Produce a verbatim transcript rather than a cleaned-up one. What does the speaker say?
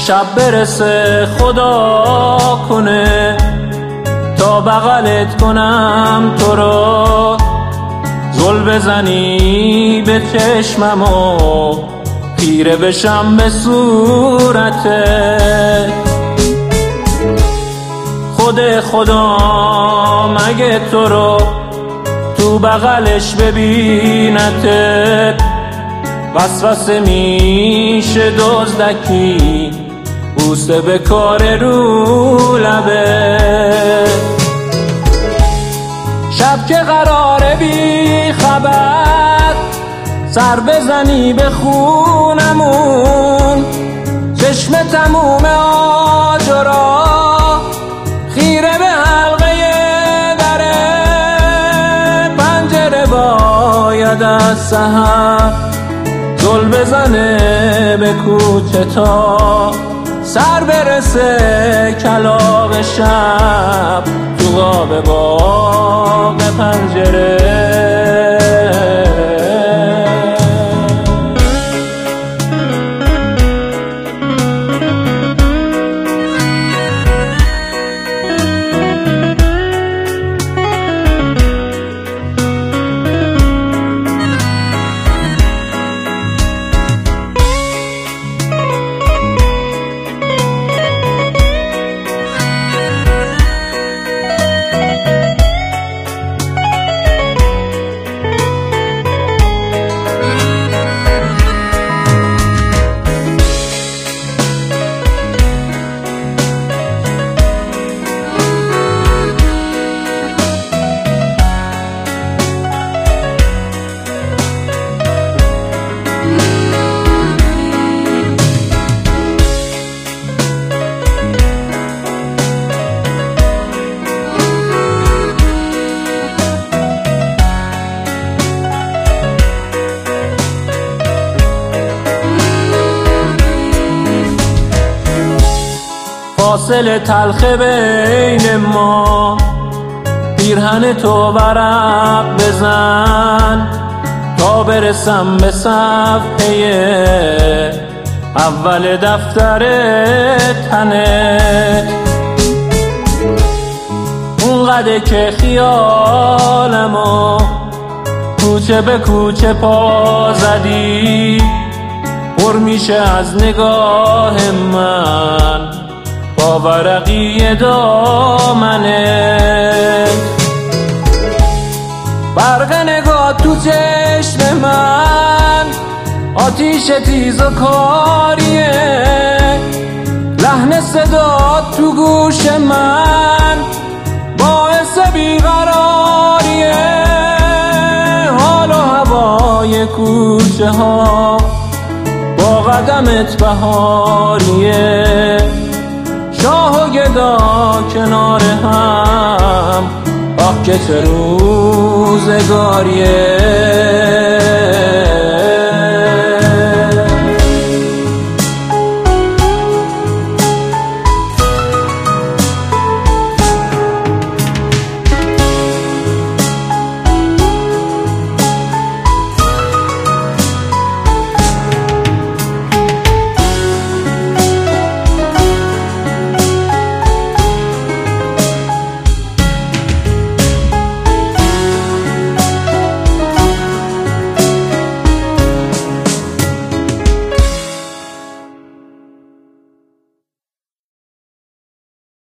شب برسه خدا کنه تا بغلت کنم تو رو، گل بزنی به چشمم و خیره بشم به صورتت. خود خدا مگه تو رو تو بغلش ببینتت، وسوسه میشه دزدکی بوسه به کار رو لبه. شب که قراره بی خبر سر بزنی به خونمون، چشم تموم آجرا خیره به حلقه دره، پنجره باید از سحر گل بزنه به کوچه تا سر برسه کلاغ شب تو قاب باغ پنجره. فاصله تلخ بین ما، پیرهن تو ورق بزن تا برسم به صفحه اول دفتر تنت. اونقدر که خیالمو کوچه به کوچه پا زدی، پر میشه از نگاه من با ورقی دامنه. برق نگاه تو چشم من آتیش تیز و کاریه، لحن صدا تو گوش من باعث بیقراریه. حال و هوای کوچه ها با قدمت بهاریه، شاه و گدا کنار هم آه که چه روزگاریه.